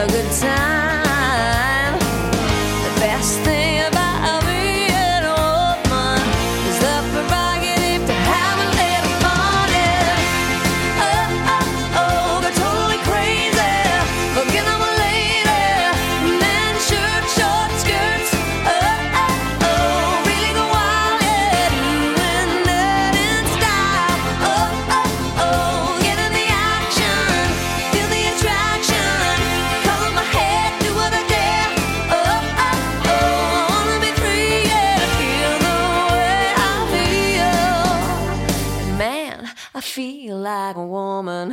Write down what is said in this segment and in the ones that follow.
a good time. The best thing about being a woman is the prerogative to have a little fun. Oh, oh, oh, go totally crazy, forget I'm a lady. Men, shirt, short skirts. Oh, oh, oh, really go wild, yeah, doing that in style. Oh, oh, oh, get in the action, feel the attraction, color my head, do what I dare. Oh, oh, oh, I wanna be free, yeah, to feel the way I feel. Man, I feel like a woman.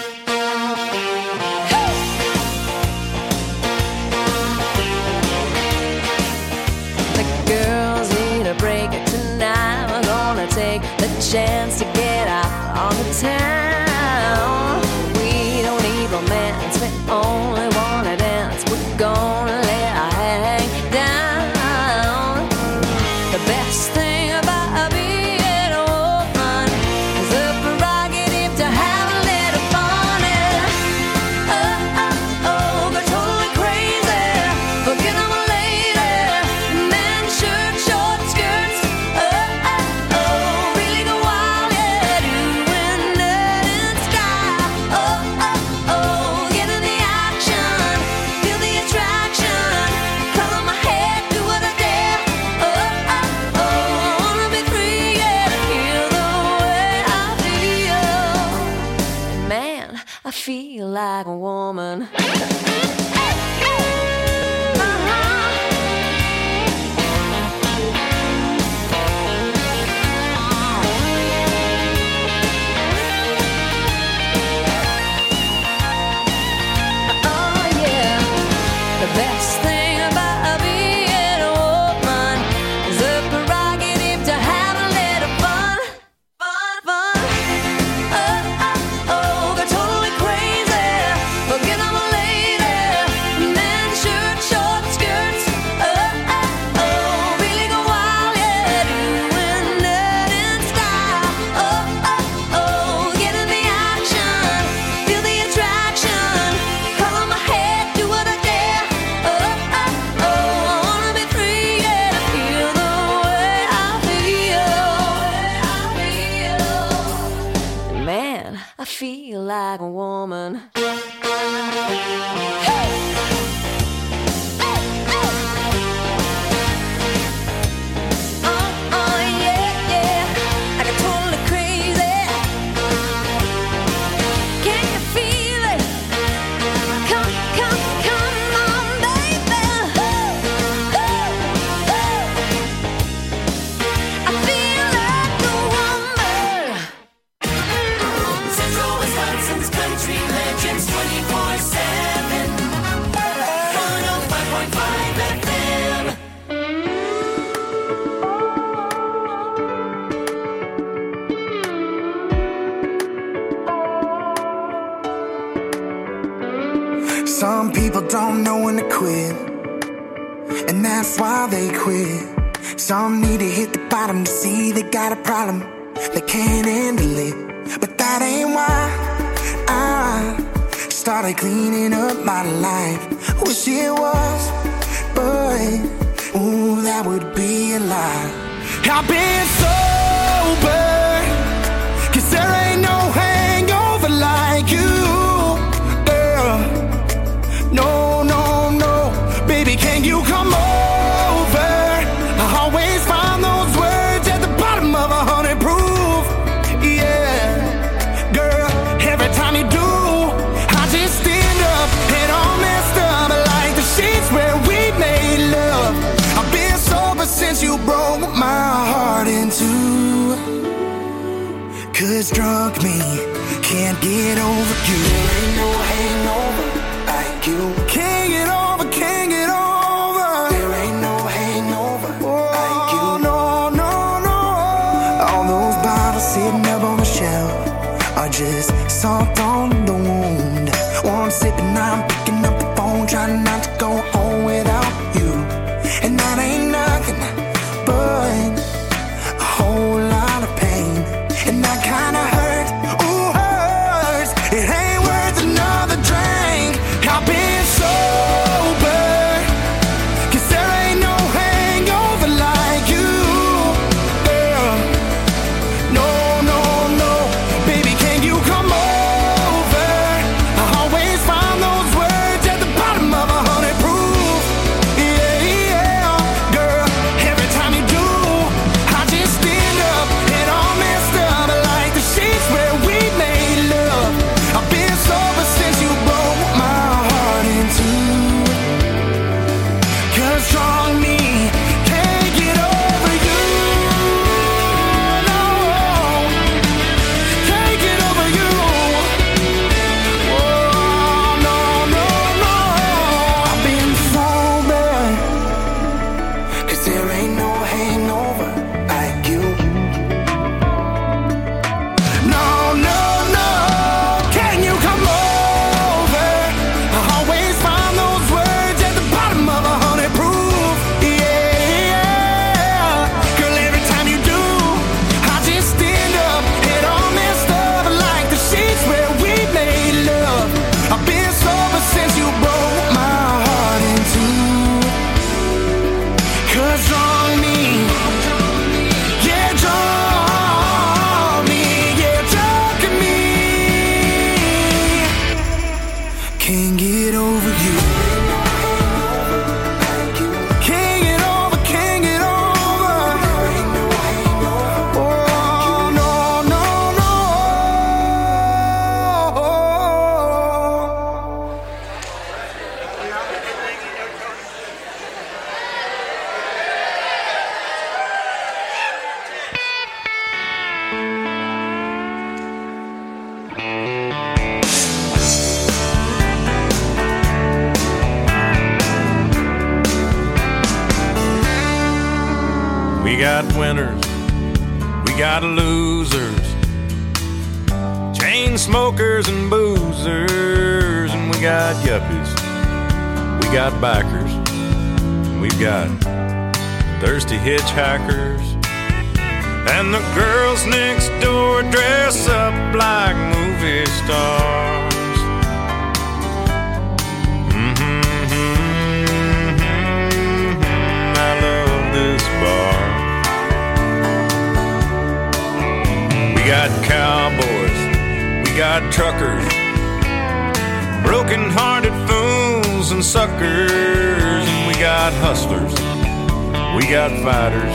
The girls need a break tonight. We're gonna take the chance to get out on the town. We don't need romance, we only wanna dance. We're gonna let our hang down. The best thing about being a woman is the prerogative to have a little fun. Oh, oh, oh, go totally crazy, forget I'm a lady. Men, shirt, short skirts. Oh, oh, oh, really go wild, yeah, doing that in style. Oh, oh, oh, get in the action, feel the attraction, color my head, do what I dare. Oh, oh, oh, I wanna be free, yeah, to feel the way I feel. Man, I feel like a woman. Oh yeah, the best thing about being a woman is the prerogative to have a little fun, fun, fun. Oh, oh, oh, go totally crazy, forget I'm a lady. Men, shirt, short skirts. Oh, oh, oh, really go wild, yeah, doing that in style. Oh, oh, oh, get in the action, feel the attraction, color my head, do what I dare. Oh, oh, oh, I wanna be free, yeah, to feel the way I feel. Man, I feel like a woman. Oh, oh, yeah, yeah, I got totally crazy. Can you feel it? Come, come, come on, baby. I feel like a woman. Central Wisconsin's country legends 24/7. 105.5 FM. Some people don't know when to quit, and that's why they quit. Some need to hit the bottom to see they got a problem, they can't handle it. But that ain't why I started cleaning up my life. Wish it was, but ooh, that would be a lie. I've been sober, 'cause there ain't no hangover like you, girl. No, no, no, baby, can you come over? I always find those words at the bottom of 100 proof. Yeah, girl, every time you do, I just stand up and all messed up like the sheets where we made love. I've been sober since you broke my heart in two. 'Cause drunk me can't get over you. There ain't no hangover like you. Can't get over, can't get over. There ain't no hangover like you. No, no, no. All those bottles sitting up on the shelf are just salt on the wound. One sip and I'm picking up the phone, trying not to go home without you. And that ain't nothing but a whole lot of pain. And that kinda hurt, ooh, hurts. It ain't worth another drink. I've been so We got winners, we got losers, chain smokers and boozers, and we got yuppies, we got bikers, and we've got thirsty hitchhikers, and the girls next door dress up like movie stars. I love this bar. We got cowboys, we got truckers, broken-hearted fools and suckers, and we got hustlers, we got fighters,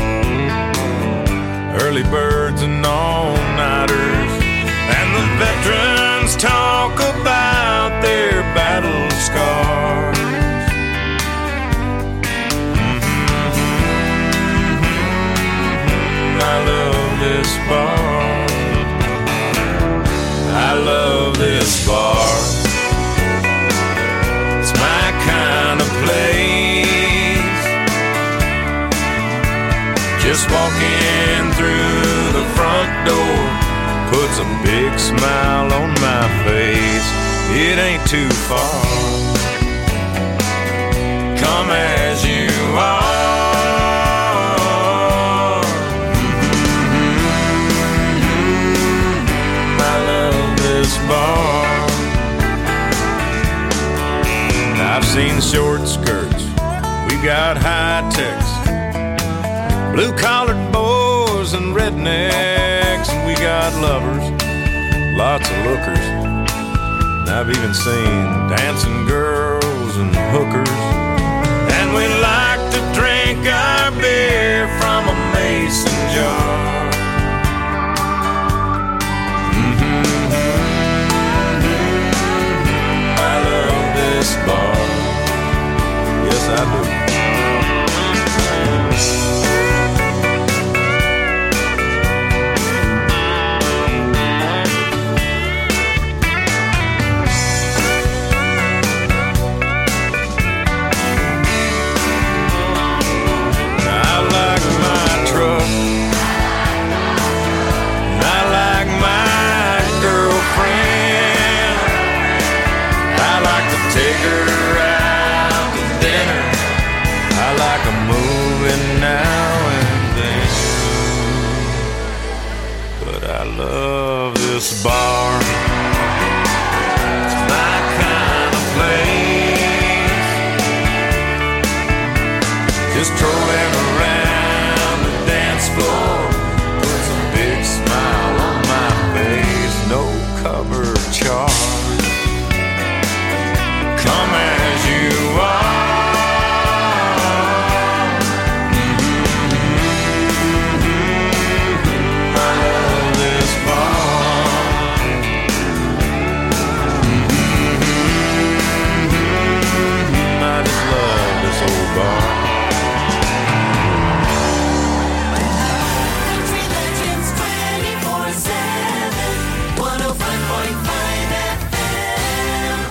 early birds and all-nighters, and the veterans talk about their battle scars. I love this bar. I love this bar. It's my kind of place. Just walking through the front door puts a big smile on my face. It ain't too far. Come as you are. Bar. I've seen short skirts, we've got high techs, blue-collared boys and rednecks, and we got lovers, lots of lookers, and I've even seen dancing girls and hookers, and we like to drink our beer from a mason jar. This bar, yes I do. I like my truck, I like my girlfriend, I like to take her out to dinner, I like a movie now and then, but I love this bar. It's my kind of place. Just strolling around the dance floor puts a big smile on my face. No cover charge. Come as you are. I love this bar. I just love this old bar. Country Legends 24/7, 105.5 FM.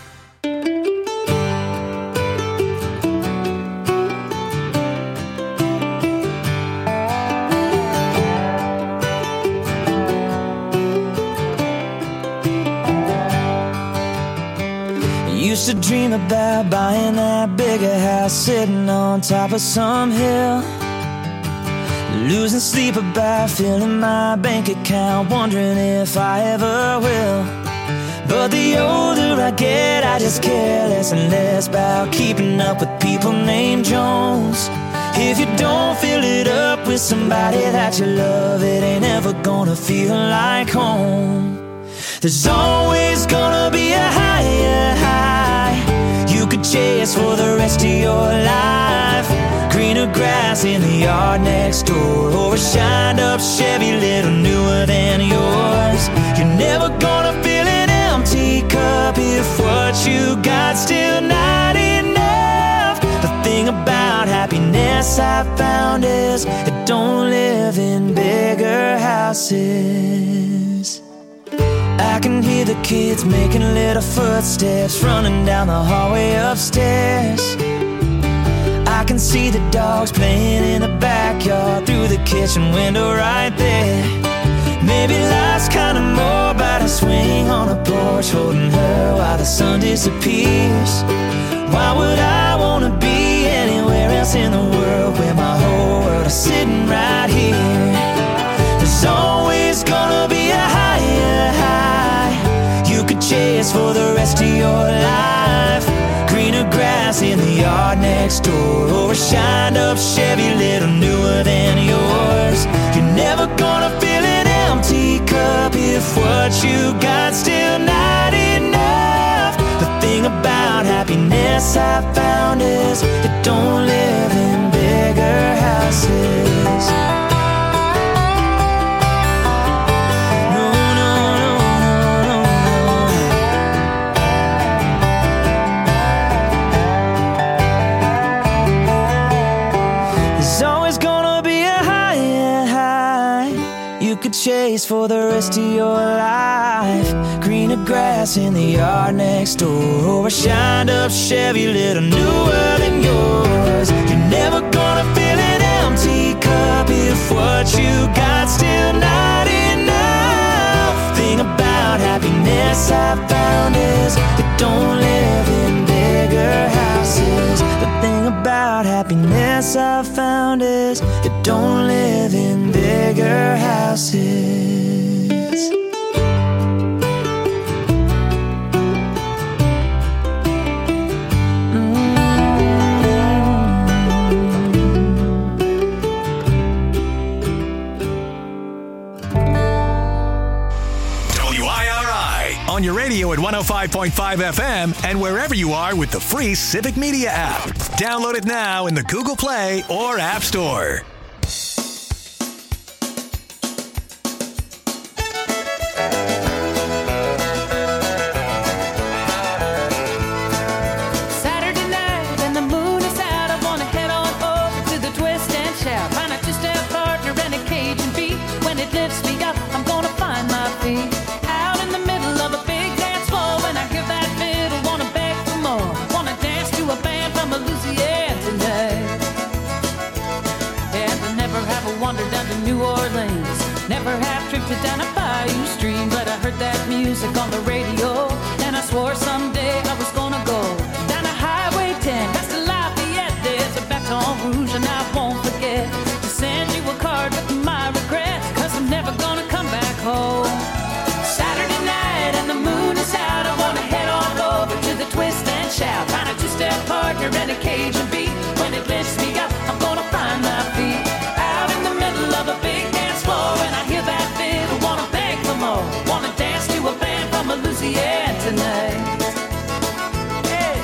Used to dream about buying that bigger house, sitting on top of some hill, losing sleep about filling my bank account, wondering if I ever will. But the older I get, I just care less and less about keeping up with people named Jones. If you don't fill it up with somebody that you love, it ain't ever gonna feel like home. There's always gonna be a higher high you could chase for the rest of your life. Greener grass in the yard next door, or a shined up Chevy little newer than yours. You're never gonna fill an empty cup if what you got still not enough. The thing about happiness I found is it don't live in bigger houses. I can hear the kids making little footsteps running down the hallway upstairs. I can see the dogs playing in the back backyard, through the kitchen window right there. Maybe life's kinda more about a swing on a porch, holding her while the sun disappears. Why would I wanna be anywhere else in the world when my whole world is sitting right here? There's always gonna be a higher high you could chase for the rest of your life. Greener grass in the yard next door, or a shined up Chevy little newer than yours. You're never gonna fill an empty cup if what you got still not enough. The thing about happiness I found is it don't live in bigger houses. Chase for the rest of your life. Greener grass in the yard next door, or a shined up Chevy little newer than yours. You're never gonna fill an empty cup if what you got still not enough. Thing about happiness I found is it don't live in bigger houses. The thing about happiness I found is it don't live in bigger houses. WIRI on your radio at 105.5 FM and wherever you are with the free Civic Media app. Download it now in the Google Play or App Store. Saturday night and the moon is out. I wanna head on over to the Twist and Shout. Find a two-step partner and a Cajun beat. When it lifts me up, I'm gonna find my feet. Out in the middle of a big dance floor, when I hear that fiddle, wanna beg for more. Wanna dance to a band from Louisiana tonight. And I never have a wander down to New Orleans. Never have drifted down a bayou stream. But I heard that music on the radio, and I swore someday I was gonna go down a Highway 10, past the Lafayette. There's a Baton Rouge and I won't forget to send you a card with my regrets, 'cause I'm never gonna come back home. Saturday night and the moon is out. I wanna head on over to the Twist and Shout. Find a two-step partner and a Cajun beat. When it lifts me up, I'm gonna find my feet. Out in the middle of a big dance floor, and I hear that fiddle, wanna beg for more. Wanna dance to a band from Louisiana tonight. Hey.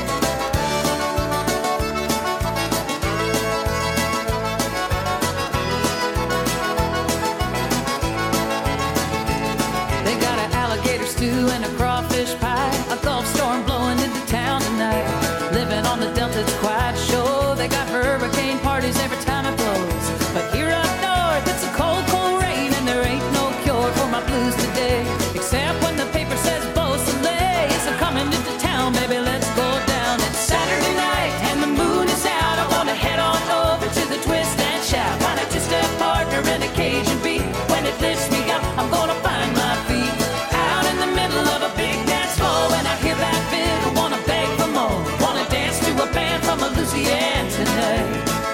They got an alligator stew and a crawfish pie. A Gulf storm blowing into town tonight. Living on the Delta, it's quite a show. They got hurricane parties every time it blows. But here up north, it's a cold, cold rain, and there ain't no cure for my blues today. Except when the paper says Beau Soleil. Yes, I'm coming into town, baby, let's go down. It's Saturday night and the moon is out. I wanna head on over to the Twist and Shout. Find a two-step partner and a Cajun beat. When it lifts me up, I'm gonna find my feet. Out in the middle of a big dance floor, and I hear that fiddle, wanna beg for more. Wanna dance to a band from Louisiana tonight.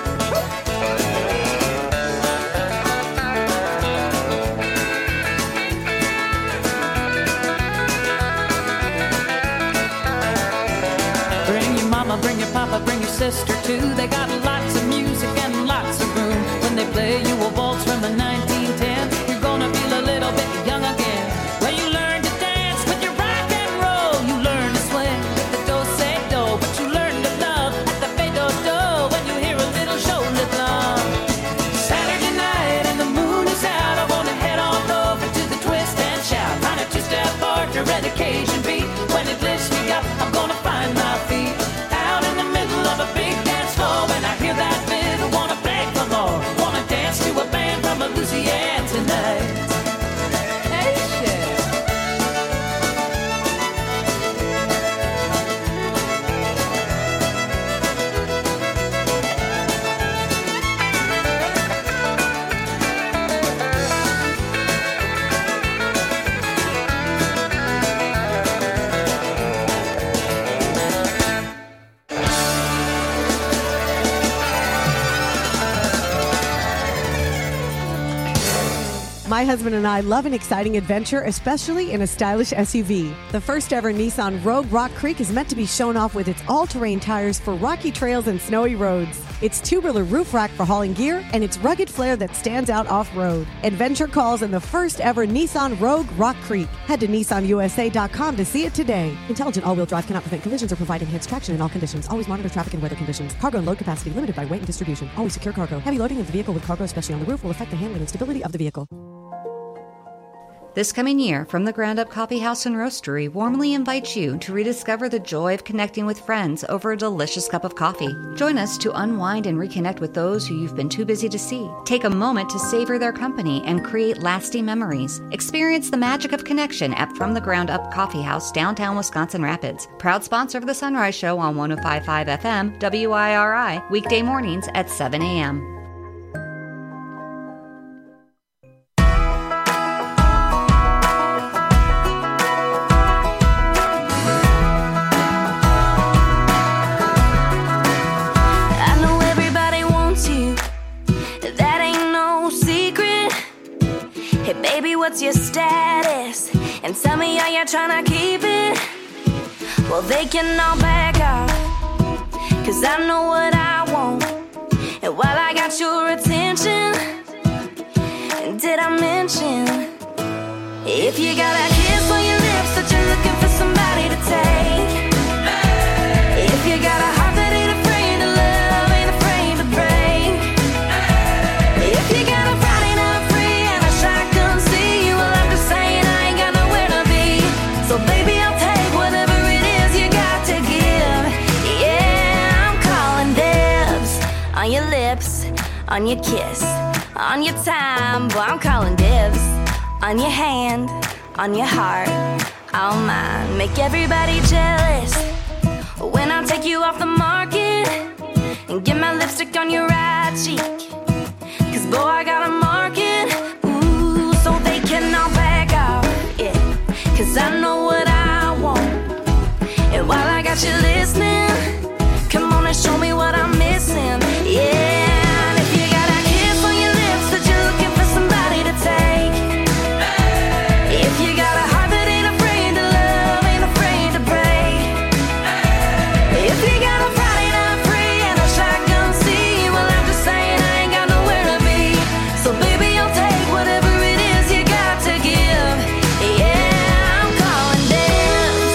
Bring your mama, bring your papa, bring your sister too. They got lots of music and lots of room. When they play you a waltz from the 1910, you're gonna feel a little bit young again. Well, you learn to dance with your rock and roll. You learn to swing with the do-say-do. But you learn to love at the fade-do-do when you hear a little shoulder glove. Saturday night and the moon is out. I wanna head on over to the Twist and Shout. Find a two-step partner and a Cajun beat. When it lifts me up, I'm gonna find my feet. Out in the middle of a big dance floor, when I hear that fiddle, wanna beg for more. Wanna dance to a band from Louisiana. My husband and I love an exciting adventure, especially in a stylish SUV. The first ever Nissan Rogue Rock Creek is meant to be shown off with its all-terrain tires for rocky trails and snowy roads. Its two-wheeler roof rack for hauling gear, and its rugged flair that stands out off-road. Adventure calls in the first ever Nissan Rogue Rock Creek. Head to nissanusa.com to see it today. Intelligent all-wheel drive cannot prevent collisions or provide enhanced traction in all conditions. Always monitor traffic and weather conditions. Cargo and load capacity limited by weight and distribution. Always secure cargo. Heavy loading of the vehicle with cargo, especially on the roof, will affect the handling and stability of the vehicle. This coming year, From the Ground Up Coffee House and Roastery warmly invites you to rediscover the joy of connecting with friends over a delicious cup of coffee. Join us to unwind and reconnect with those who you've been too busy to see. Take a moment to savor their company and create lasting memories. Experience the magic of connection at From the Ground Up Coffee House, downtown Wisconsin Rapids. Proud sponsor of the Sunrise Show on 105.5 FM, WIRI, weekday mornings at 7 a.m. What's your status? And tell me how you're trying to keep it. Well, they can all back off, 'cause I know what I want. And while I got your attention, did I mention, if you got a kiss on your lips that you're looking for somebody to take, if you got a heart that ain't afraid to love, ain't afraid to break, if you got a Friday night free and a shotgun seat, well, I'm just saying I ain't got nowhere to be. So baby, I'll take whatever it is you got to give. Yeah, I'm calling dibs on your lips, on your kiss, on your time. Boy, I'm calling dibs on your hand, on your heart, on mine. Make everybody jealous when I take you off the market and get my lipstick on your right cheek. 'Cause boy, I got a market, ooh, so they can all back off, yeah. 'Cause I know what I want. And while I got you listening, come on and show me what I'm missing, yeah. And if you got a kiss on your lips that you're looking for somebody to take, if you got a heart that ain't afraid to love, ain't afraid to break, if you got a Friday night free and a shotgun seat, well, I'm just saying I ain't got nowhere to be. So baby, I'll take whatever it is you got to give. Yeah, I'm calling dibs.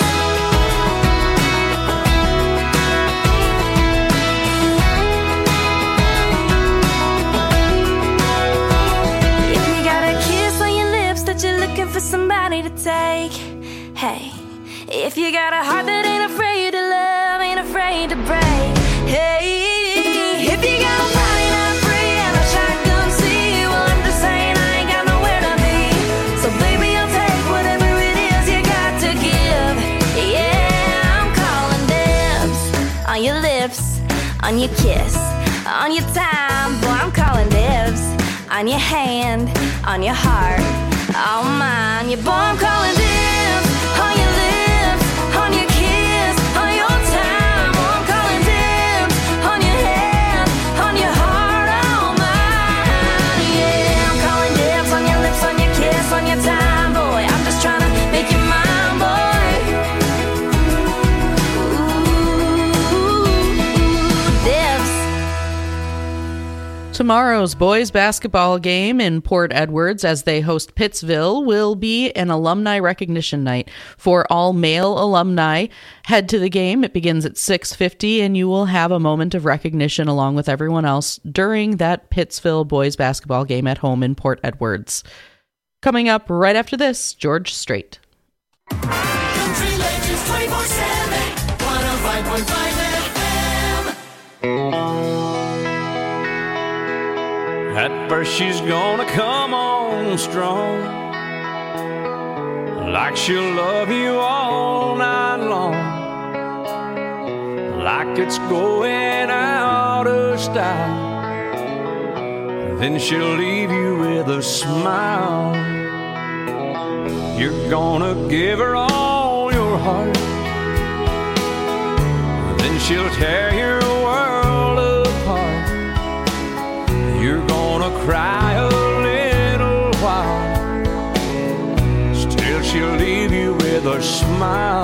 If you got a kiss on your lips that you're looking for somebody to take, hey, if you got a heart that ain't afraid to love, ain't afraid to break, hey, if you got a Friday night free and a shotgun seat, well, I'm just saying I ain't got nowhere to be. So baby, I'll take whatever it is you got to give. Yeah, I'm calling dibs on your lips, on your kiss, on your time. Boy, I'm calling dibs on your hand, on your heart, on mine. Yeah, boy, I'm calling dibs on your lips, on your kiss, on your time. Boy, I'm calling dibs on your hand, on your heart, on mine. Yeah, I'm calling dibs on your lips, on your kiss, on your time. Boy, I'm just trying to make you mine, boy. Ooh, dibs. Tomorrow's boys basketball game in Port Edwards as they host Pittsville will be an alumni recognition night for all male alumni. Head to the game. It begins at 6:50 and you will have a moment of recognition along with everyone else during that Pittsville boys basketball game at home in Port Edwards. Coming up right after this, George Strait. Country Legends 24/7, 105.5 FM. At first she's gonna come on strong, like she'll love you all night long, like it's going out of style. Then she'll leave you with a smile. You're gonna give her all your heart, then she'll tear your world apart. You're gonna cry a little while, a smile.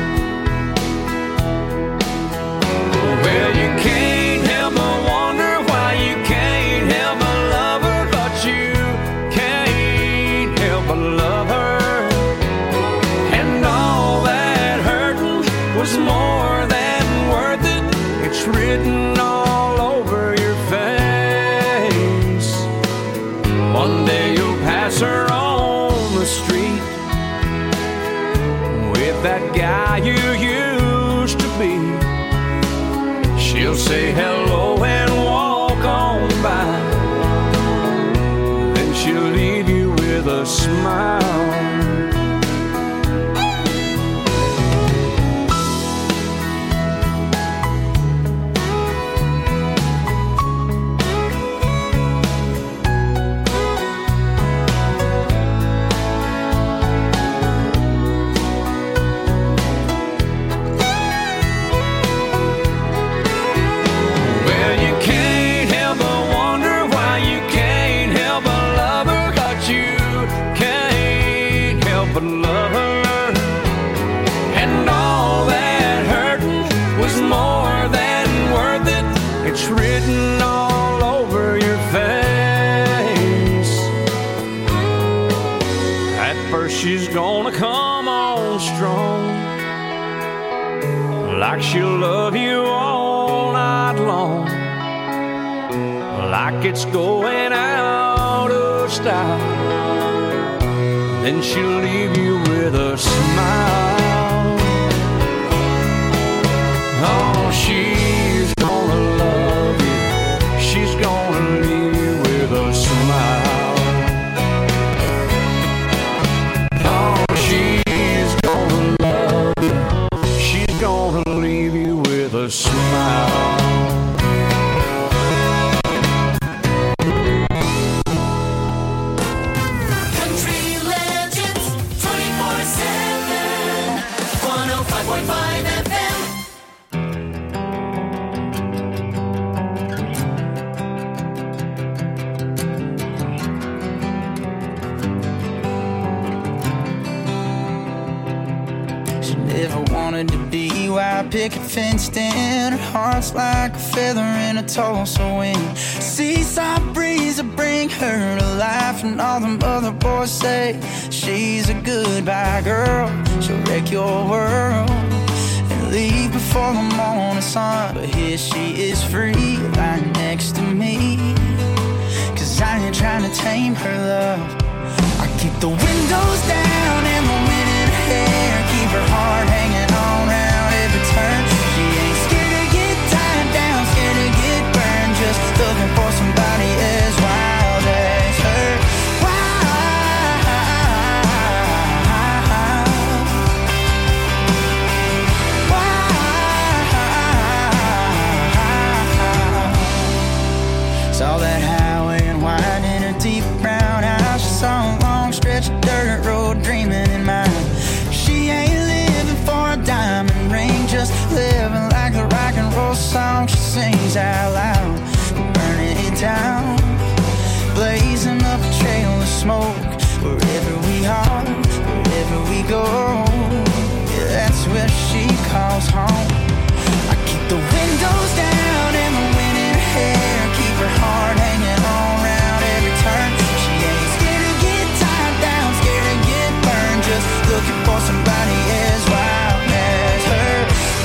Well, you can't help but wonder why you can't help but love her, but you can't help but love her. And all that hurting was more than worth it. It's written all over your face. One day you'll pass her on the street with that guy you used to be. She'll say hello and walk on by. Then she'll leave you with a smile. But love her, and all that hurting was more than worth it. It's written all over your face. At first she's gonna come on strong, like she'll love you all night long, like it's going out of style. Then she'll leave you with a smile. Oh, she's gonna love you. She's gonna leave you with a smile. Oh, she's gonna love you. She's gonna leave you with a smile. To be wild picket fenced in. Her heart's like a feather in a Tulsa wind. Seaside breeze will bring her to life, and all them other boys say she's a goodbye girl. She'll wreck your world and leave before the morning sun. But here she is free, lying next to me. 'Cause I ain't trying to tame her love. I keep the windows down and the wind in her hair, keep her heart hanging on round every turn. She ain't scared to get tied down, scared to get burned, just looking for somebody as wild as her. Saw that highway and winding her deep brown eyes. She saw a long stretch of dirt road dreaming in mind. She ain't living for a diamond ring, just living like the rock and roll song she sings out loud. Burning it down, blazing up a trail of smoke. Wherever we are, wherever we go, yeah, that's where she calls home. I keep the windows down and the wind in her hair, keep her heart hanging on round every turn. She ain't scared to get tied down, scared to get burned, just looking for somebody as wild as her.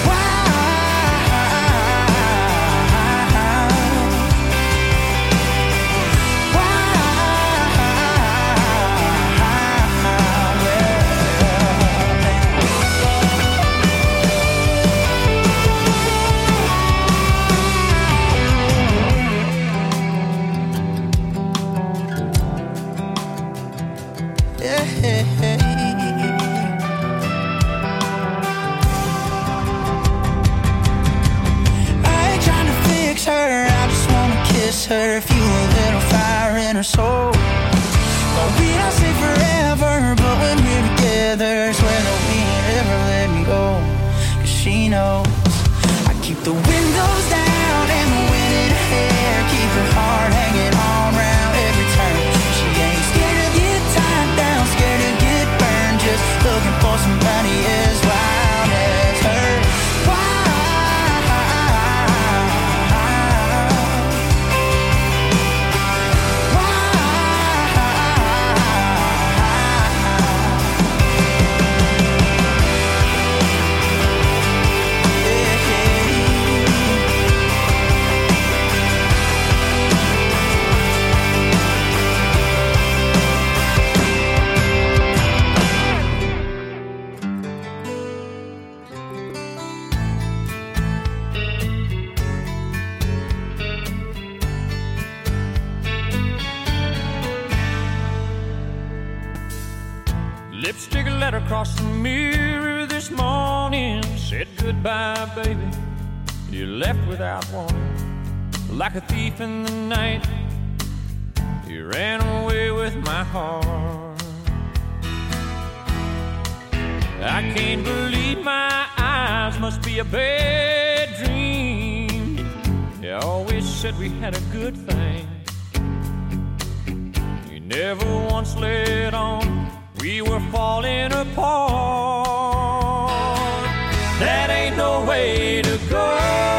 Her, fuel a little fire in her soul. Well, we don't say forever, but when we're together, swear that we ain't ever letting go. 'Cause she knows I keep the windows down and the wind in her hair, keep her heart hanging on round every turn. She ain't scared to get tied down, scared to get burned, just looking for somebody across the mirror this morning, said goodbye, baby. You left without warning, like a thief in the night. You ran away with my heart. I can't believe my eyes, must be a bad dream. You always said we had a good thing. You never once let on we were falling apart. That ain't no way to go.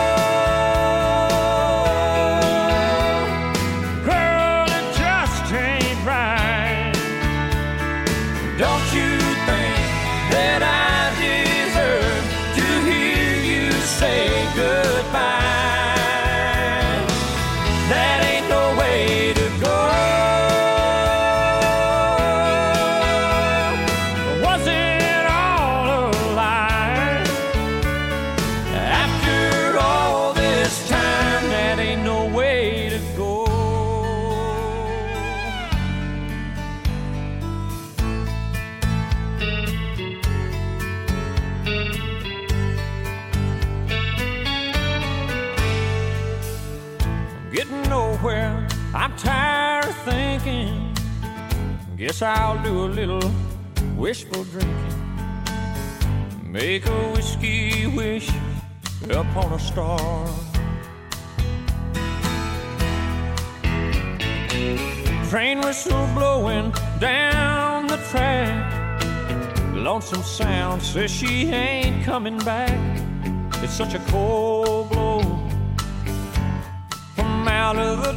Girl, it just ain't right. Don't you think that I deserve to hear you say goodbye? That ain't no way to go. Was it all a lie? After all this time, that ain't no way to go. I'm getting nowhere, I'm tired of thinking. Guess I'll do a little wishful drinking. Make a whiskey wish upon a star. Train whistle blowing down the track. Lonesome sound says she ain't coming back. It's such a cold blow from out of the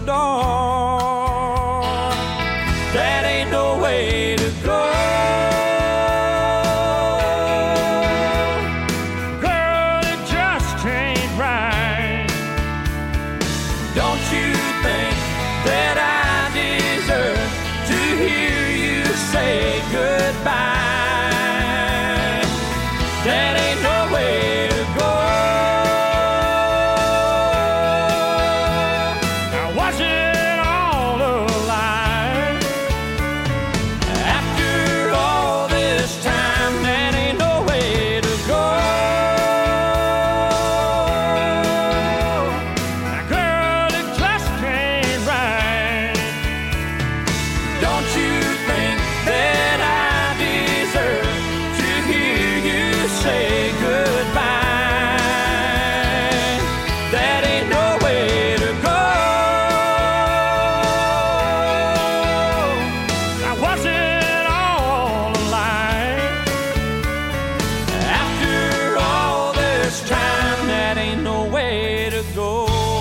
dark. That ain't no way to go. Girl, it just ain't right. Don't you think that I deserve to hear you say goodbye? That ain't no way to go. Now was it all a lie? After all this time, that ain't no way to go. Now, girl, it just ain't right. Don't you think that I deserve to hear you say goodbye? That ain't no way to go. Now was it all a lie? After all this time, that ain't no way to go.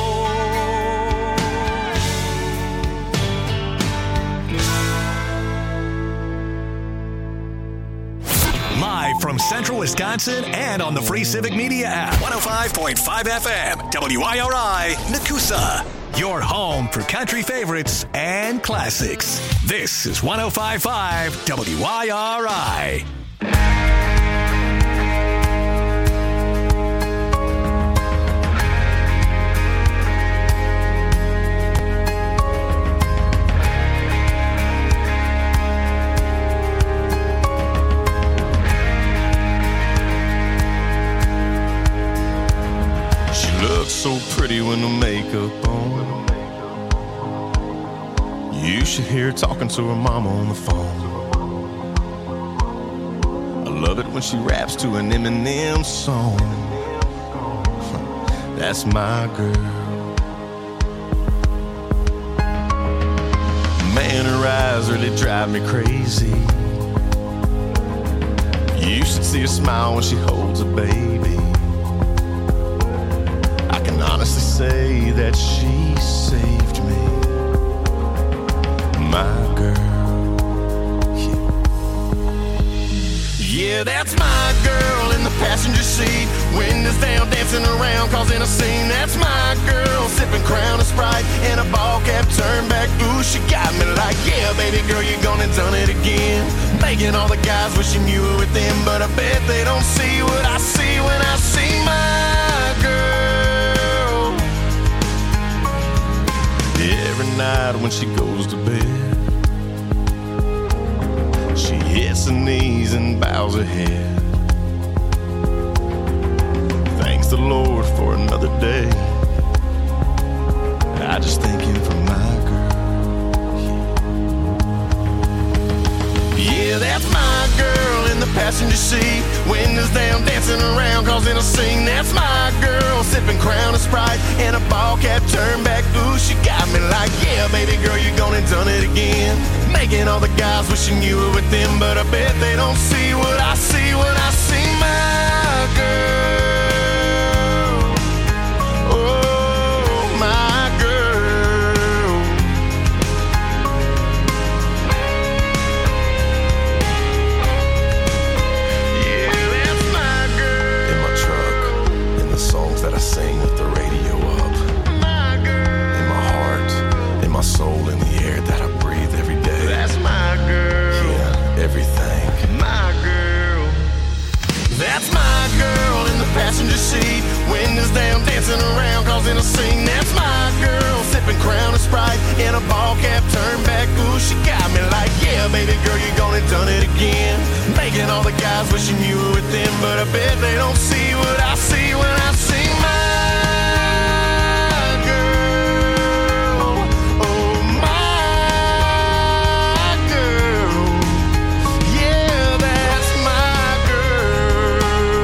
Live from Central Wisconsin and on the free Civic Media app. 105.5 FM, WIRI, Nakusa. Your home for country favorites and classics. This is 105.5 WIRI. She looks so pretty with no makeup on. You should hear her talking to her mama on the phone. I love it when she raps to an Eminem song. That's my girl. Man, her eyes really drive me crazy. You should see her smile when she holds a baby. I can honestly say that she saved me. My girl, yeah, that's my girl in the passenger seat. Windows down, dancing around, causing a scene. That's my girl, sipping Crown and Sprite and a ball cap turned back. Ooh, she got me like, yeah, baby girl, you gone and done it again. Making all the guys wishing you were with them, but I bet they don't see what I see when I see my girl. Every night when she goes to bed, she Bends her knees and bows her head. Thanks the Lord for another day. I just thank him for my girl. Yeah, that's my girl in the passenger seat. Windows down, dancing around, causing a scene. That's my girl, sipping Crown and Sprite and a ball cap turned back. Ooh, she got me like, yeah, baby girl, you gone and done it again. Making all the guys wishing you were with them, but I bet they don't see what I see when I see my girl. Oh, my girl. Yeah, that's my girl. In my truck, in the songs that I sing with the radio up. My girl. In my heart, in my soul, in the air that I breathe every day. That's my girl. Yeah, everything. My girl. That's my girl in the passenger seat. Windows down, dancing around, causing a scene. That's my girl, sipping Crown and Sprite in a ball cap turned back. Ooh, she got me like, yeah, baby girl, you gone and done it again. Making all the guys wishing you were with them, but I bet they don't see what I see when I see my girl. Oh, my girl. Yeah, that's my girl.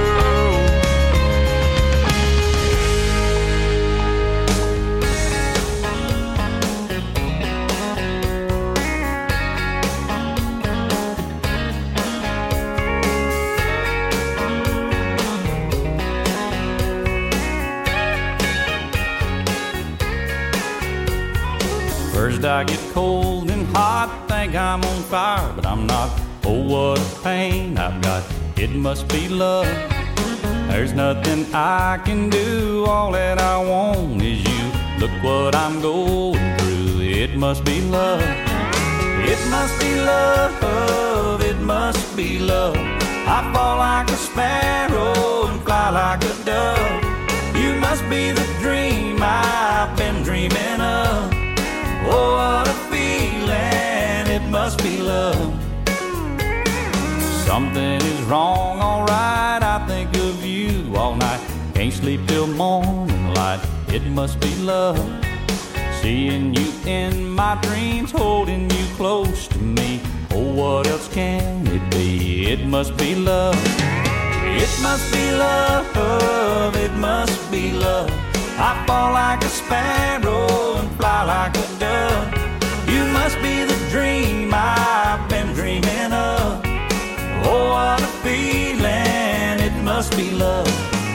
First I get cold and hot, think I'm on fire, but I'm not. Oh, what a pain I've got. It must be love. There's nothing I can do. All that I want is you. Look what I'm going through. It must be love. It must be love. It must be love. I fall like a sparrow and fly like a dove. You must be the dream I've been dreaming of. Oh, what a feeling, it must be love. Something is wrong, alright, I think of you all night. Can't sleep till morning light, it must be love. Seeing you in my dreams, holding you close to me. Oh, what else can it be? It must be love. It must be love, it must be love. I fall like a sparrow and fly like a dove. You must be the dream I've been dreaming of. Oh, what a feeling, it must be love.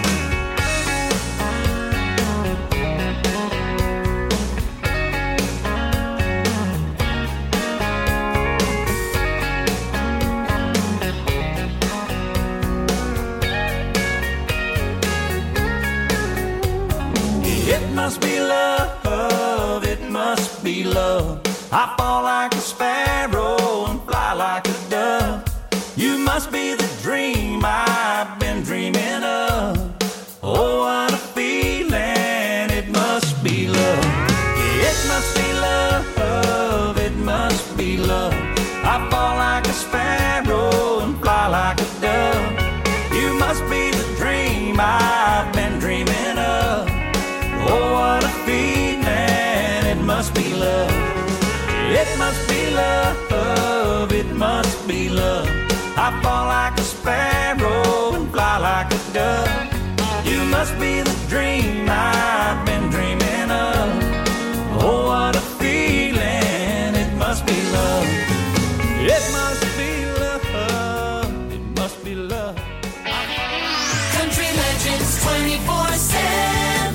It must be love, it must be love. I fall like a sparrow and fly like a dove. You must be the dream I've been dreaming of. Oh, what a feeling, it must be love. It must be love, it must be love. I fall like a sparrow and fly like a dove. You must be the dream I've been dreaming of. Oh, what a feeling, it must be love. It must be love, it must be love. I fall like a sparrow and fly like a dove. You must be the dream I've been dreaming of. Oh, what a feeling, it must be love. It must be love, it must be love. Country Legends 24/7.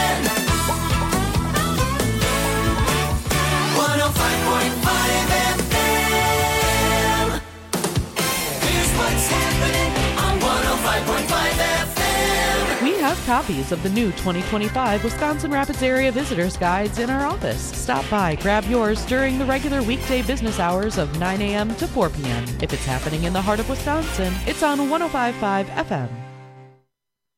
105.5 FM. Here's what's happening on 105.5 FM. We have copies of the new 2025 Wisconsin Rapids Area Visitors Guides in our office. Stop by, grab yours during the regular weekday business hours of 9 a.m. to 4 p.m. If it's happening in the heart of Wisconsin, it's on 105.5 FM.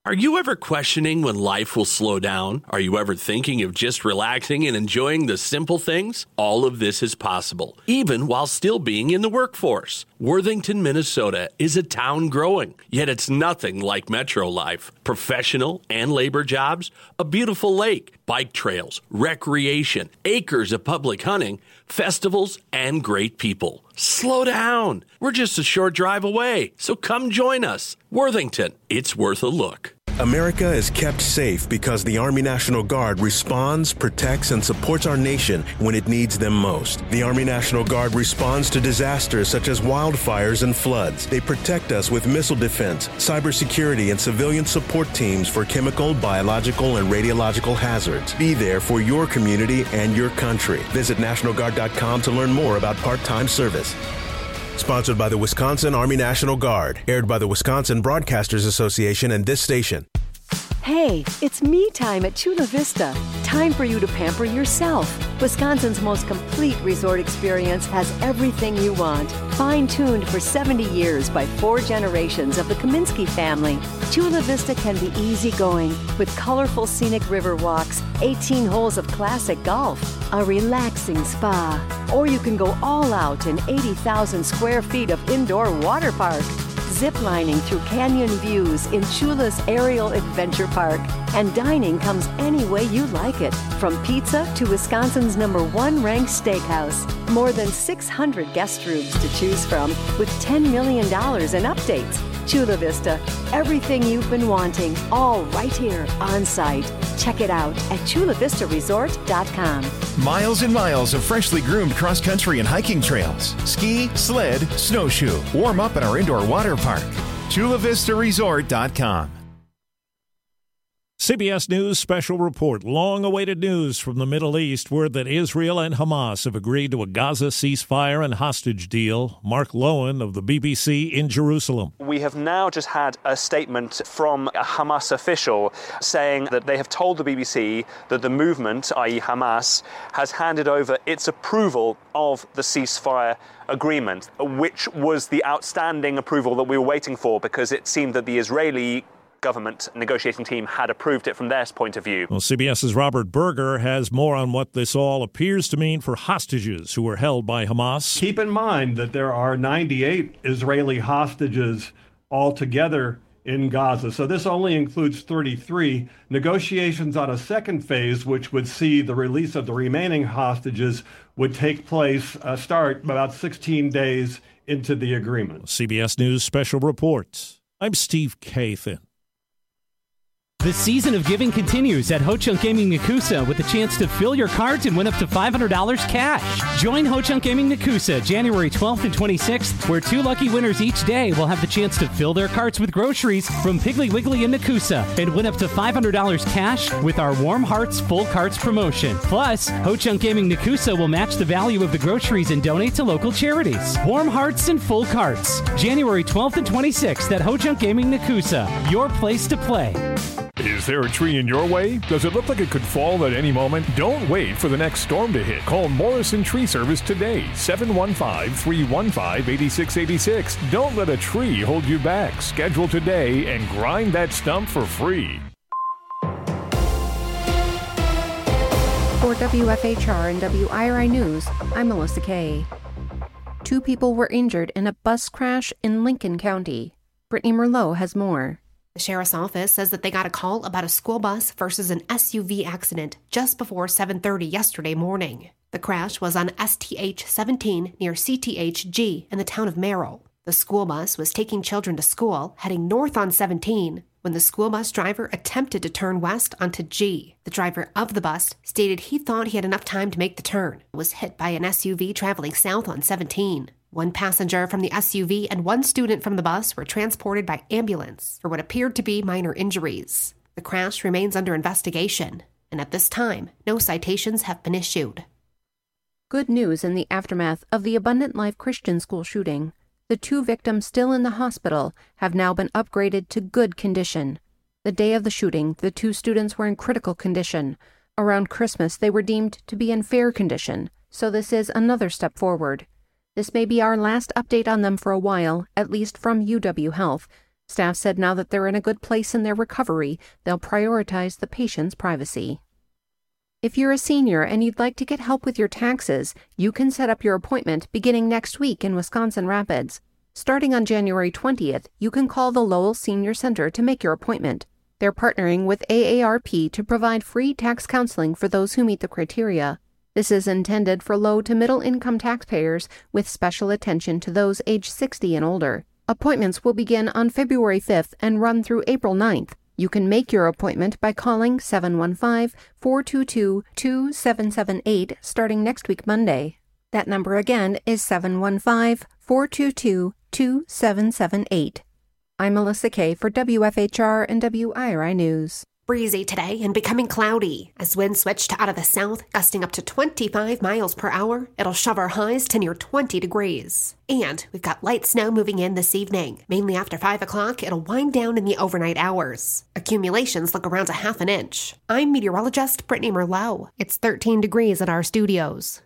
Are you ever questioning when life will slow down? Are you ever thinking of just relaxing and enjoying the simple things? All of this is possible, even while still being in the workforce. Worthington, Minnesota is a town growing, yet it's nothing like metro life. Professional and labor jobs, a beautiful lake, bike trails, recreation, acres of public hunting, festivals, and great people. Slow down. We're just a short drive away, so come join us. Worthington, it's worth a look. America is kept safe because the Army National Guard responds, protects, and supports our nation when it needs them most. The Army National Guard responds to disasters such as wildfires and floods. They protect us with missile defense, cybersecurity, and civilian support teams for chemical, biological, and radiological hazards. Be there for your community and your country. Visit NationalGuard.com to learn more about part-time service. Sponsored by the Wisconsin Army National Guard. Aired by the Wisconsin Broadcasters Association and this station. Hey, it's me time at Chula Vista. Time for you to pamper yourself. Wisconsin's most complete resort experience has everything you want. Fine-tuned for 70 years by 4 generations of the Kaminsky family. Chula Vista can be easygoing with colorful scenic river walks, 18 holes of classic golf, a relaxing spa, or you can go all out in 80,000 square feet of indoor water park. Ziplining through canyon views in Chula's Aerial Adventure Park. And dining comes any way you like it, from pizza to Wisconsin's #1 ranked steakhouse. More than 600 guest rooms to choose from with $10 million in updates. Chula Vista, everything you've been wanting, all right here on site. Check it out at chulavistaresort.com. Miles and miles of freshly groomed cross-country and hiking trails. Ski, sled, snowshoe. Warm up at our indoor water park. chulavistaresort.com. CBS News special report. Long-awaited news from the Middle East. Word that Israel and Hamas have agreed to a Gaza ceasefire and hostage deal. Mark Lowen of the BBC in Jerusalem. We have now just had a statement from a Hamas official saying that they have told the BBC that the movement, i.e. Hamas, has handed over its approval of the ceasefire agreement, which was the outstanding approval that we were waiting for because it seemed that the Israeli government negotiating team had approved it from their point of view. Well, CBS's Robert Berger has more on what this all appears to mean for hostages who were held by Hamas. Keep in mind that there are 98 Israeli hostages altogether in Gaza, so this only includes 33. Negotiations on a second phase, which would see the release of the remaining hostages, would take place, start about 16 days into the agreement. CBS News special reports. I'm Steve Kathan. The season of giving continues at Ho-Chunk Gaming Nakusa with a chance to fill your cards and win up to $500 cash. Join Ho-Chunk Gaming Nakusa January 12th and 26th, where 2 lucky winners each day will have the chance to fill their carts with groceries from Piggly Wiggly and Nakusa and win up to $500 cash with our Warm Hearts Full Carts promotion. Plus, Ho-Chunk Gaming Nakusa will match the value of the groceries and donate to local charities. Warm Hearts and Full Carts, January 12th and 26th at Ho-Chunk Gaming Nakusa, your place to play. Is there a tree in your way? Does it look like it could fall at any moment? Don't wait for the next storm to hit. Call Morrison Tree Service today, 715-315-8686. Don't let a tree hold you back. Schedule today and grind that stump for free. For WFHR and WIRI News, I'm Melissa Kay. 2 people were injured in a bus crash in Lincoln County. Brittany Merlot has more. The sheriff's office says that they got a call about a school bus versus an SUV accident just before 7:30 yesterday morning. The crash was on STH 17 near CTH-G in the town of Merrill. The school bus was taking children to school, heading north on 17, when the school bus driver attempted to turn west onto G. The driver of the bus stated he thought he had enough time to make the turn, was hit by an SUV traveling south on 17. 1 passenger from the SUV and 1 student from the bus were transported by ambulance for what appeared to be minor injuries. The crash remains under investigation, and at this time, no citations have been issued. Good news in the aftermath of the Abundant Life Christian School shooting. The 2 victims still in the hospital have now been upgraded to good condition. The day of the shooting, the 2 students were in critical condition. Around Christmas, they were deemed to be in fair condition, so this is another step forward. This may be our last update on them for a while, at least from UW Health. Staff said now that they're in a good place in their recovery, they'll prioritize the patient's privacy. If you're a senior and you'd like to get help with your taxes, you can set up your appointment beginning next week in Wisconsin Rapids. Starting on January 20th, you can call the Lowell Senior Center to make your appointment. They're partnering with AARP to provide free tax counseling for those who meet the criteria. This is intended for low to middle income taxpayers with special attention to those age 60 and older. Appointments will begin on February 5th and run through April 9th. You can make your appointment by calling 715-422-2778 starting next week Monday. That number again is 715-422-2778. I'm Melissa Kay for WFHR and WIRI News. Breezy today and becoming cloudy. As winds switch to out of the south, gusting up to 25 miles per hour, it'll shove our highs to near 20 degrees. And we've got light snow moving in this evening. Mainly after 5 o'clock, it'll wind down in the overnight hours. Accumulations look around a half an inch. I'm meteorologist Brittany Merlot. It's 13 degrees at our studios.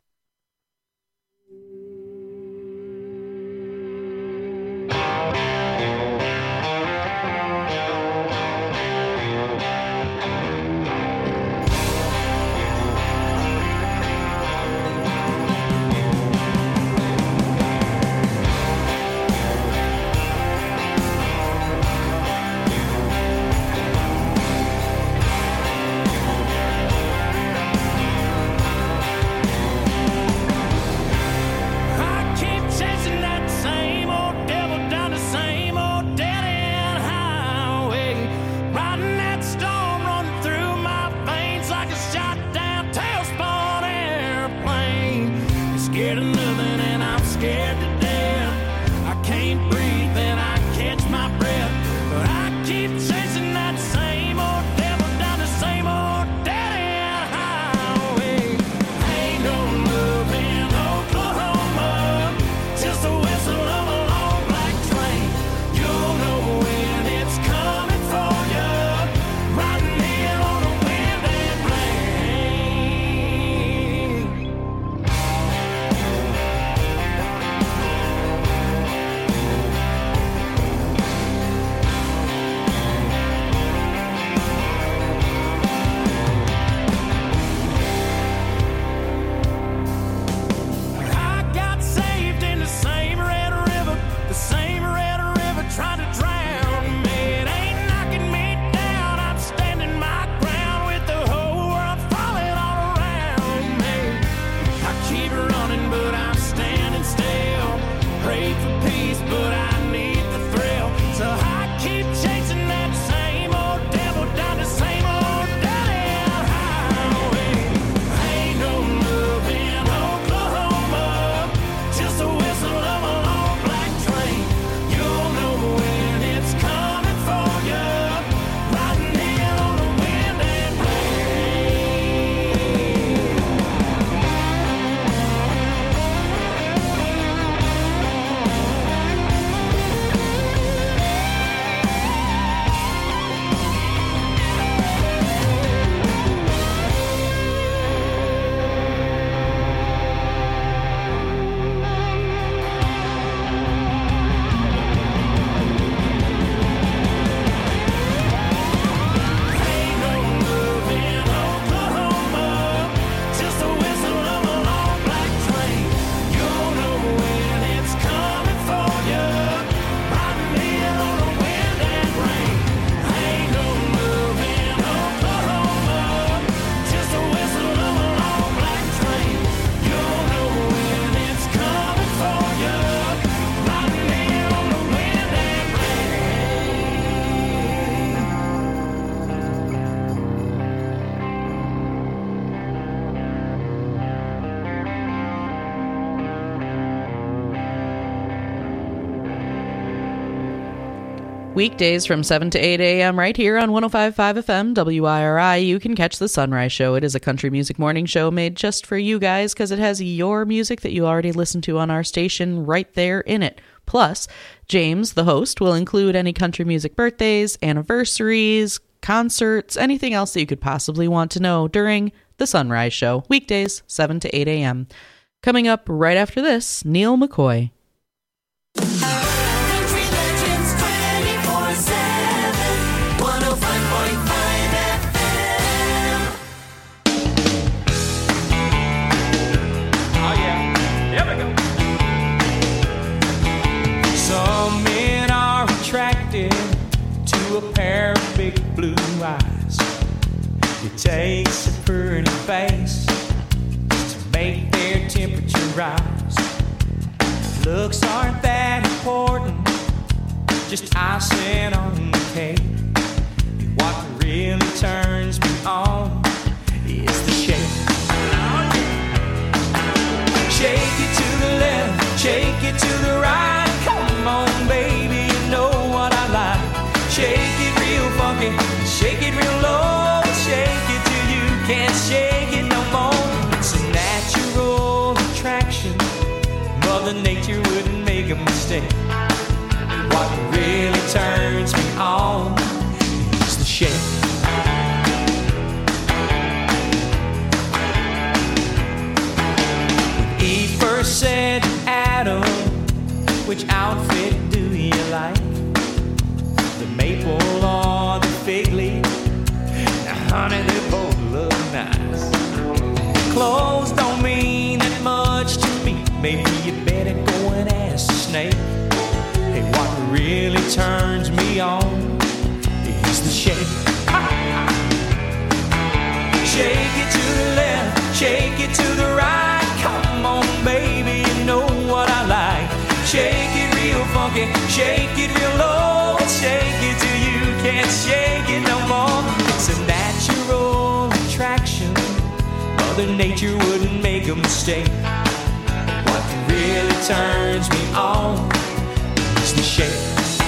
Weekdays from 7 to 8 a.m. right here on 105.5 FM WIRI. You can catch The Sunrise Show. It is a country music morning show made just for you guys because it has your music that you already listen to on our station right there in it. Plus, James, the host, will include any country music birthdays, anniversaries, concerts, anything else that you could possibly want to know during The Sunrise Show. Weekdays, 7 to 8 a.m. Coming up right after this, Neil McCoy. Country Legends 24/7. your eyes. Looks aren't that important, just icing on the cake. What really turns me on is the shake. Shake it to the left, shake it to the right. Come on, baby, you know what I like. Shake it real funky, shake it real low. Shake it till you can't shake it no more. It's a natural attraction. Mother Nature wouldn't make a mistake. What really turns me on is the shake. When Eve first said to Adam, which outfit do you like? The maple or the fig leaf? Now, honey, they both look nice. Clothes don't mean that much to me. Maybe you better go and ask the snake. Hey, what really turns me on is the shake. Shake it to the left, shake it to the right. Come on, baby, you know what I like. Shake it real funky, shake it real low. Shake it till you can't shake it no more. It's a natural attraction. Mother Nature wouldn't make a mistake. What really turns me on is the shake.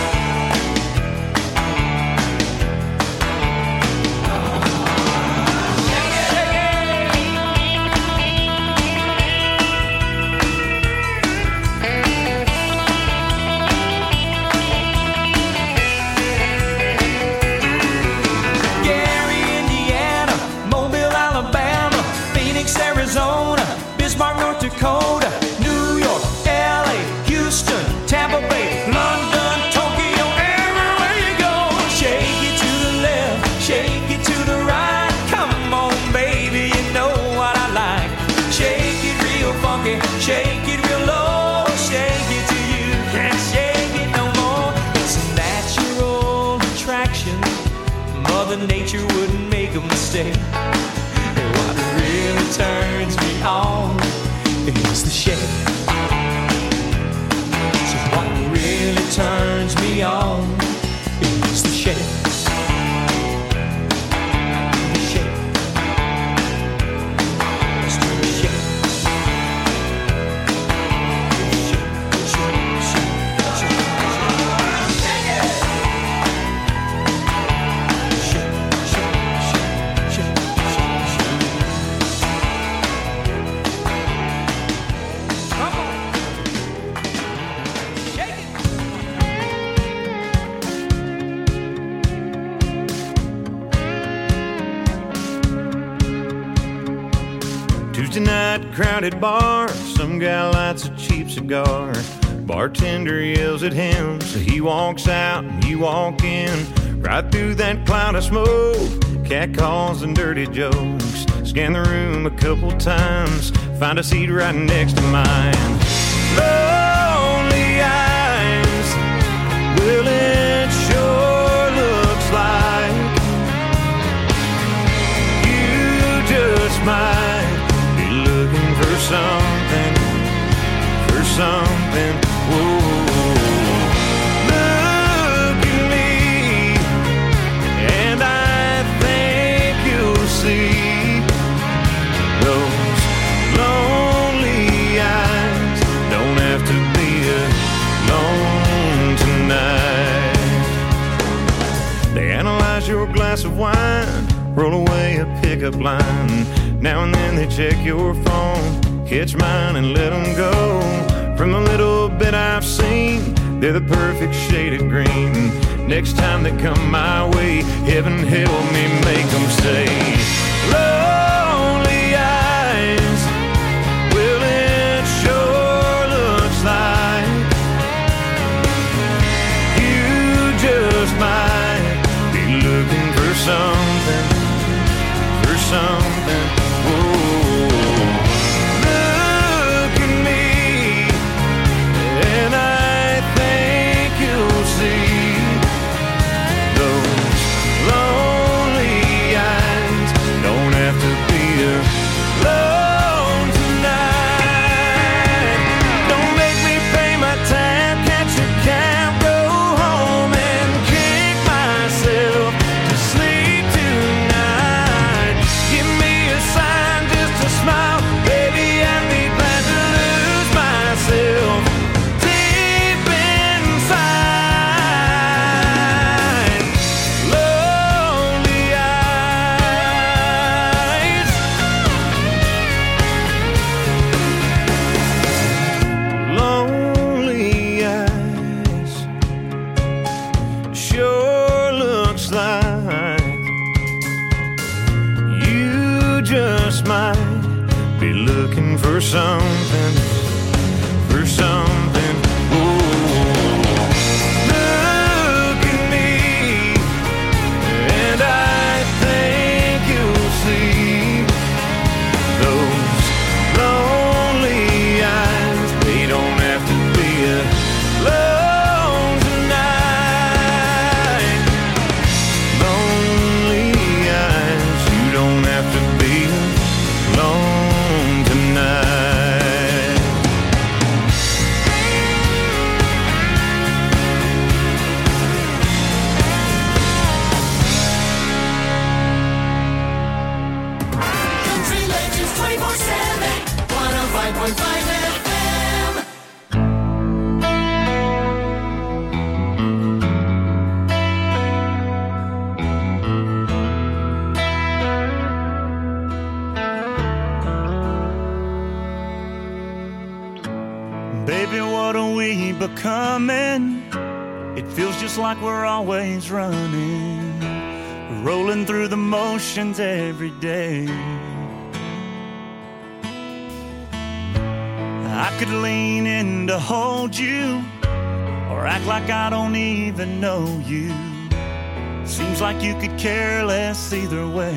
Arizona, Bismarck, North Dakota, New York, LA, Houston, Tampa Bay, London, Tokyo, everywhere you go. Shake it to the left, shake it to the right. Come on, baby, you know what I like. Shake it real funky, shake it real low. Shake it till you can't shake it no more. It's a natural attraction. Mother Nature wouldn't make a mistake. Really turns me on is the shake. So what really turns me on is the shake. The shake. Let's do the shake. Tuesday night, crowded bar. Some guy lights a cheap cigar. Bartender yells at him, so he walks out and you walk in. Right through that cloud of smoke, catcalls and dirty jokes. Scan the room a couple times, find a seat right next to mine. Lonely eyes, well it sure looks like you just might looking for something, whoa. Look at me, and I think you'll see those lonely eyes don't have to be alone tonight. They analyze your glass of wine, roll away a pickup line. Now and then they check your phone, catch mine and let them go. From the little bit I've seen, they're the perfect shade of green. Next time they come my way, heaven help me make them say, lonely eyes, well it sure looks like you just might be looking for something, whoa. Look at me, and I think you'll see those lonely eyes don't have to be alone tonight. just might be looking for something, for something. Ooh. Look at me, and I think you'll see those lonely eyes. They don't have to be alone tonight. Lonely eyes, you don't have to be alone tonight. Country Legends 24/7, 105.5 FM. Baby, what are we becoming? It feels just like we're always running, rolling through the motions every day. I could lean in to hold you, or act like I don't even know you. Seems like you could care less either way.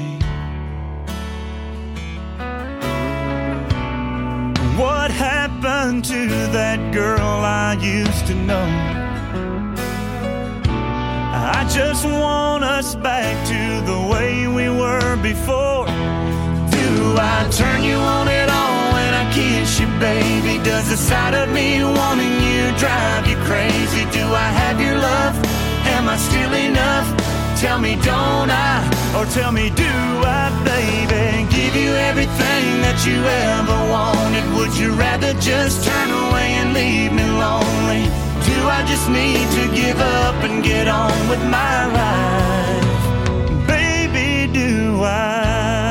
What happened to that girl I used to know? I just want us back to the way we were before. Do I turn you on at all when I kiss you, baby? Does the sight of me wanting you drive you crazy? Do I have your love? Am I still enough? Tell me, don't I? Or tell me, do I, baby? Give you everything that you ever wanted. Would you rather just turn away and leave me lonely? Do I just need to give up and get on with my life? Baby, do I?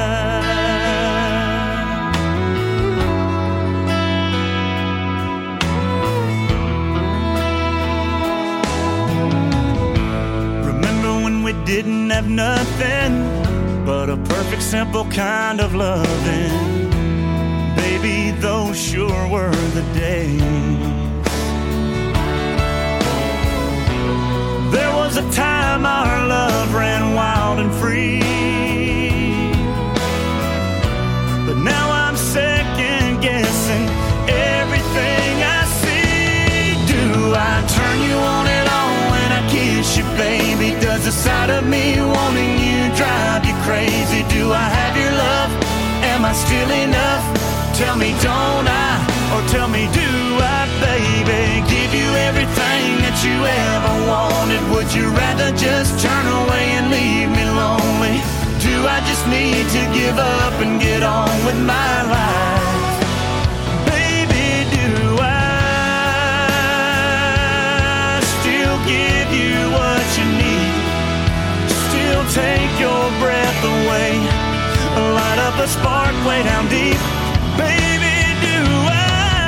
We didn't have nothing but a perfect, simple kind of loving. Baby, those sure were the days. There was a time our love ran wild and free, but now I'm second guessing everything I see. Do I turn you on at all when I kiss you, baby? Does the sight of me wanting you drive you crazy? Do I have your love? Am I still enough? Tell me, don't I? Or tell me, do I, baby? Give you everything that you ever wanted. Would you rather just turn away and leave me lonely? Do I just need to give up and get on with my life? Baby, do I still give you what you need? Still take your breath away, light up a spark way down deep. Baby, do I?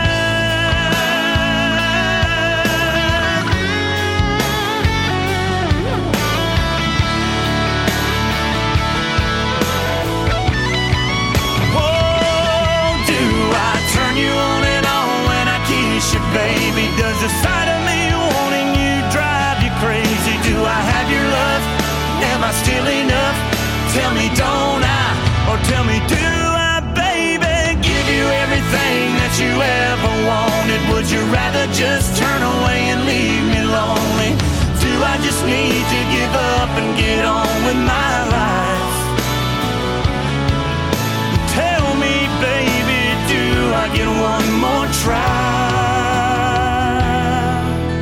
Oh, do I turn you on and on when I kiss you, baby? Does the sight of me wanting you drive you crazy? Do I have your love? Am I still enough? Tell me, don't I? Or tell me, do I, baby? Give you everything that you ever wanted. Would you rather just turn away and leave me lonely? Do I just need to give up and get on with my life? Tell me, baby, do I get one more try?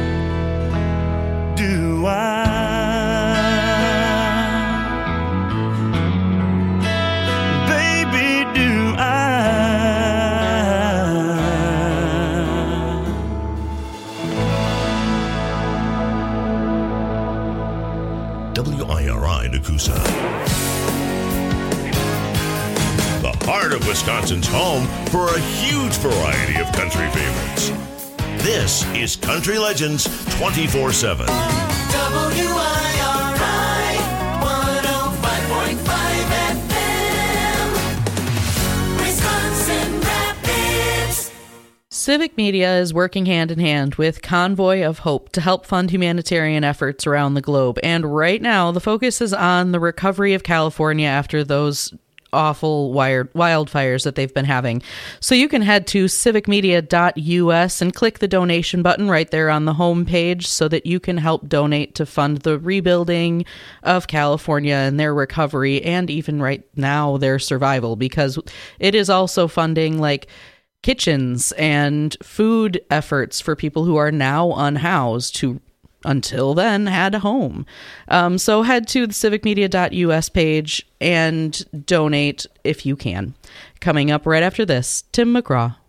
Do I? WIRI Nakusa. The heart of Wisconsin's home for a huge variety of country favorites. This is Country Legends 24/7. WIRI 105.5 FM. Civic Media is working hand in hand with Convoy of Hope to help fund humanitarian efforts around the globe. And right now, the focus is on the recovery of California after those awful wildfires that they've been having. So you can head to civicmedia.us and click the donation button right there on the home page so that you can help donate to fund the rebuilding of California and their recovery, and even right now their survival, because it is also funding like kitchens and food efforts for people who are now unhoused, who until then had a home. So head to the civicmedia.us page and donate if you can. Coming up right after this, Tim McGraw.